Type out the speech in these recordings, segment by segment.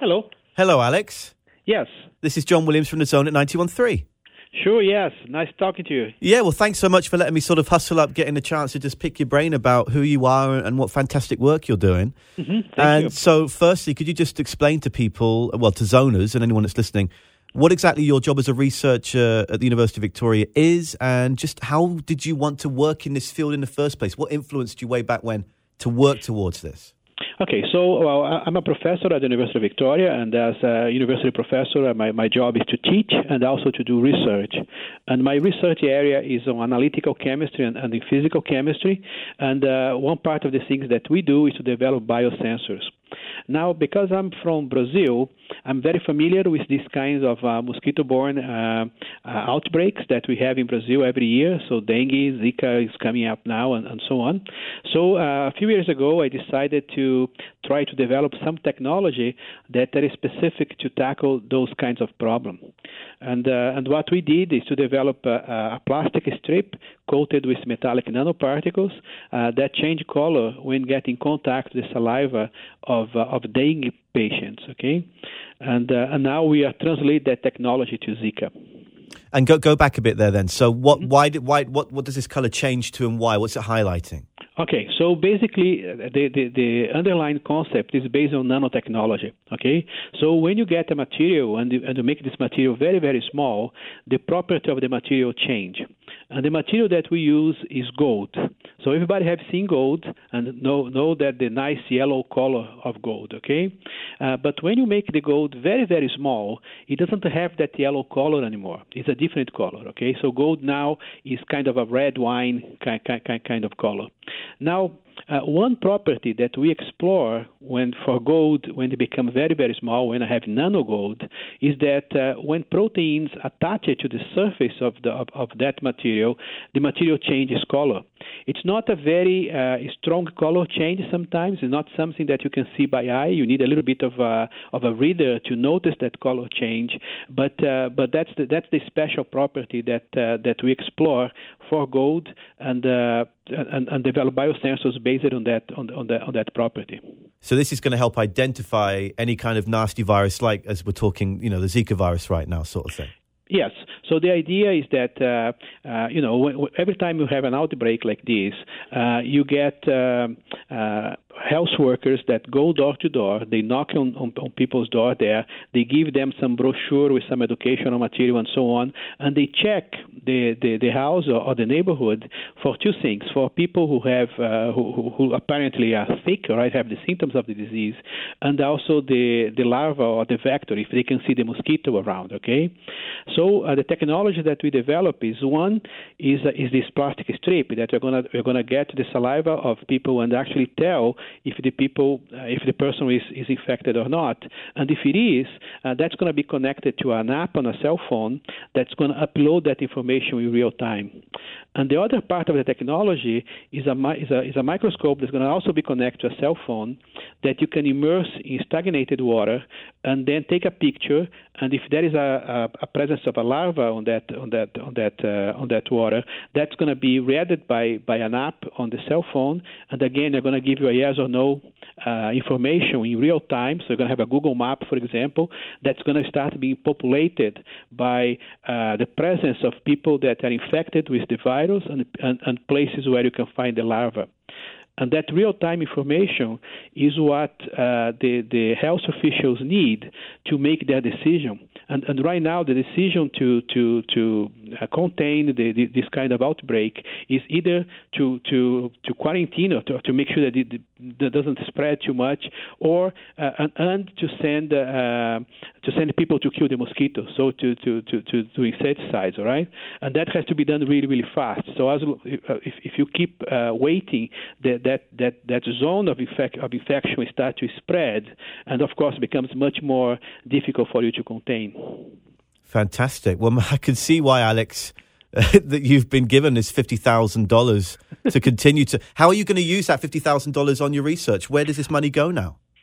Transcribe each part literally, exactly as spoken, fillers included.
Hello. Hello, Alex. Yes. This is John Williams from The Zone at ninety-one point three. Sure, yes. Nice talking to you. Yeah, well, thanks so much for letting me sort of hustle up, getting the chance to just pick your brain about who you are and what fantastic work you're doing. Mm-hmm. Thank and you. so, firstly, could you just explain to people, well, to zoners and anyone that's listening, what exactly your job as a researcher at the University of Victoria is, and just how did you want to work in this field in the first place? What influenced you way back when to work towards this? Okay, so well, I'm a professor at the University of Victoria, and as a university professor, my, my job is to teach and also to do research. And my research area is on analytical chemistry and, and in physical chemistry. And uh, one part of the things that we do is to develop biosensors. Now, because I'm from Brazil, I'm very familiar with these kinds of uh, mosquito-borne uh, uh, outbreaks that we have in Brazil every year. So dengue, Zika is coming up now, and, and so on. So uh, a few years ago, I decided to try to develop some technology that is specific to tackle those kinds of problems. And uh, and what we did is to develop a, a plastic strip coated with metallic nanoparticles uh, that change color when get in contact with the saliva of uh, of dengue patients. Okay, and uh, and now we are translate that technology to Zika. And go go back a bit there then. So what mm-hmm. why did why what what does this color change to and why? What's it highlighting? Okay, so basically the, the, the underlying concept is based on nanotechnology, okay? So when you get a material and you, and you make this material very, very small, the property of the material change. And the material that we use is gold. So everybody have seen gold and know, know that the nice yellow color of gold, okay? Uh, but when you make the gold very, very small, it doesn't have that yellow color anymore. It's a different color, okay? So gold now is kind of a red wine kind, kind, kind of color. Now, uh, one property that we explore when for gold, when they become very, very small, when I have nano gold, is that uh, when proteins attach it to the surface of the of, of that material, the material changes color. It's not a very uh, strong color change sometimes. It's not something that you can see by eye. You need a little bit of a, of a reader to notice that color change. But uh, but that's the, that's the special property that uh, that we explore for gold and uh, and, and develop biosensors based on that on, on that on that property. So this is going to help identify any kind of nasty virus, like as we're talking, you know, the Zika virus right now, sort of thing. Yes. So the idea is that, uh, uh, you know, w- w- every time you have an outbreak like this, uh, you get uh, uh, health workers that go door to door. They knock on, on, on people's door there. They give them some brochure with some educational material and so on, and they check the, the, the house or, or the neighborhood for two things: for people who have uh, who, who, who apparently are sick, right, have the symptoms of the disease, and also the the larva or the vector, if they can see the mosquito around. Okay, so uh, the technology that we develop is one is uh, is this plastic strip that we're gonna we're gonna get the saliva of people and actually tell if the people, uh, if the person is, is infected or not. And if it is, uh, that's going to be connected to an app on a cell phone that's going to upload that information in real time. And the other part of the technology is a, is a, is a microscope that's going to also be connected to a cell phone that you can immerse in stagnated water and then take a picture. And if there is a, a, a presence of a larva on that on that on that uh, on that water, that's going to be read by by an app on the cell phone. And again, they're going to give you a yes or no uh, information in real time. So you're going to have a Google map, for example, that's going to start being populated by uh, the presence of people that are infected with the virus and, and, and places where you can find the larva. And that real-time information is what uh, the, the health officials need to make their decision. And, and right now, the decision to to to uh, contain the, the, this kind of outbreak is either to to, to quarantine or to, to make sure that it, that doesn't spread too much, or uh, and, and to send uh, to send people to kill the mosquitoes, so to to to to, to insecticides, all right? And that has to be done really really fast. So as if if you keep uh, waiting, that that that that zone of infect of infection will start to spread, and of course becomes much more difficult for you to contain. Fantastic. Well, I can see why, Alex, uh, that you've been given this fifty thousand dollars to continue to... How are you going to use that fifty thousand dollars on your research? Where does this money go now?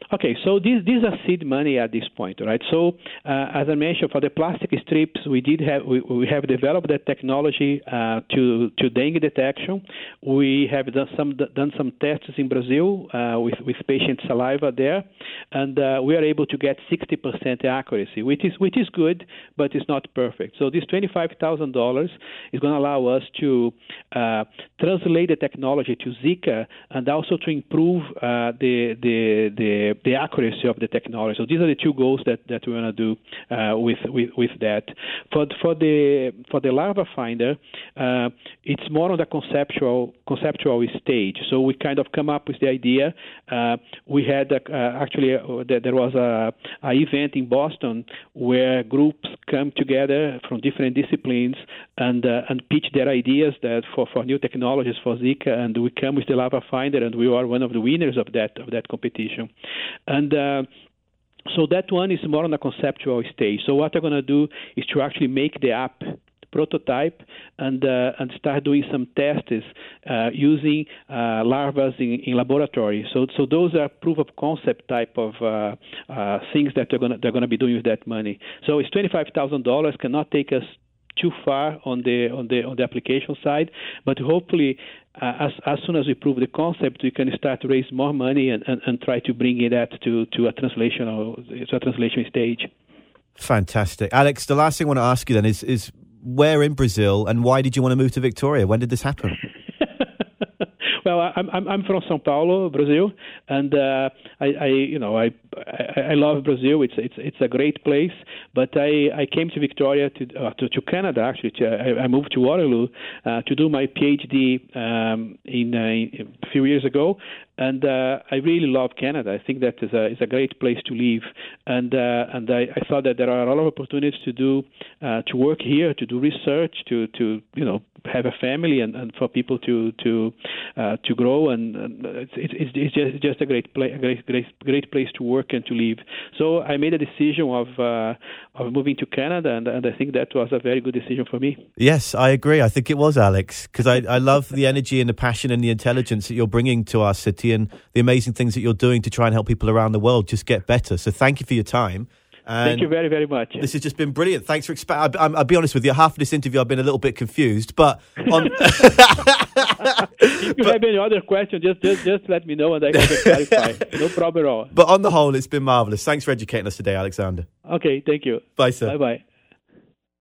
Okay, so these these are seed money at this point, right? So uh, as I mentioned, for the plastic strips, we did have we, we have developed that technology uh, to to dengue detection. We have done some done some tests in Brazil uh, with with patient saliva there, and uh, we are able to get sixty percent accuracy, which is which is good, but it's not perfect. So this twenty-five thousand dollars is going to allow us to uh, translate the technology to Zika and also to improve uh, the the the the accuracy of the technology. So these are the two goals that, that we want to do uh, with, with with that. For for the for the larva finder, uh, it's more on the conceptual conceptual stage. So we kind of come up with the idea. Uh, we had uh, actually uh, there was a, a event in Boston where groups come together from different disciplines and uh, and pitch their ideas that for, for new technologies for Zika, and we come with the larva finder, and we are one of the winners of that of that competition. And uh, so that one is more on a conceptual stage. So what I'm going to do is to actually make the app prototype and uh, and start doing some tests uh, using uh, larvae in, in laboratory. So so those are proof of concept type of uh, uh, things that they're going they're going to be doing with that money. So it's twenty-five thousand dollars, cannot take us too far on the on the on the application side, but hopefully uh, as as soon as we prove the concept, we can start to raise more money and, and, and try to bring it that to to a translational to a translation stage. Fantastic, Alex. The last thing I want to ask you then is is where in Brazil and why did you want to move to Victoria? When did this happen? Well, I'm I'm I'm from São Paulo, Brazil, and uh, I, I you know I, I I love Brazil. It's it's it's a great place. But I, I came to Victoria to uh, to, to Canada actually. To, I, I moved to Waterloo uh, to do my PhD um, in, uh, in a few years ago, and uh, I really love Canada. I think that is a is a great place to live, and uh, and I, I thought that there are a lot of opportunities to do uh, to work here, to do research, to to you know have a family, and, and for people to to uh, to grow, and, and it's, it's it's just just a great place, a great great great place to work and to live. So I made a decision of uh, of moving to Canada, and, and I think that was a very good decision for me. Yes, I agree. I think it was, Alex, because I, I love the energy and the passion and the intelligence that you're bringing to our city and the amazing things that you're doing to try and help people around the world just get better. So thank you for your time. And thank you very, very much. This has just been brilliant. Thanks for expanding. I'll be honest with you, half of this interview I've been a little bit confused, but on if you but, have any other questions, just, just just let me know and I can clarify. No problem at all. But on the whole, it's been marvellous. Thanks for educating us today, Alexander. Okay, thank you. Bye, sir. Bye-bye.